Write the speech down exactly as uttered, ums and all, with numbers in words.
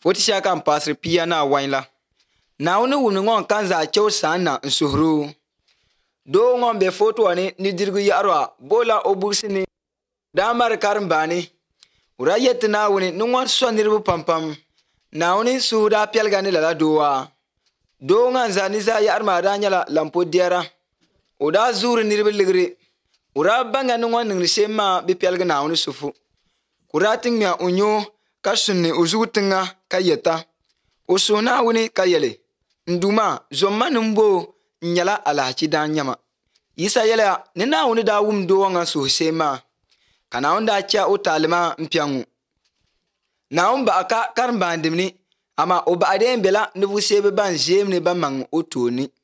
Foti shaka pastor pia na wainla. Na uni wumni ngon kan za chew sana nsuhru. Do ngon be foto wani ni dirgu yarwa bola obusi ni damar karmbani. Ura yet na wuni nungwan sonirbu pampam. Na uni suda pialgani lala doa. Do ngan za niza yarma adanyala lampo diara. Uda zuri nirbu ligri. Ura banga nungwan ningri shema bi pialga na uni sufu. Ura tingmia unyo ka sunni uzugutinga ka yeta. Usuna wuni ka yele. Nduma zomma numbo nyala alachi dan nyama. Isa yele nina wuni da wum do wanga suhsema. Kana onda cha utalima mpiangu. Na umba aka karmbandimni ama oba adembela nubu sebe ban jemni ban mang utoni.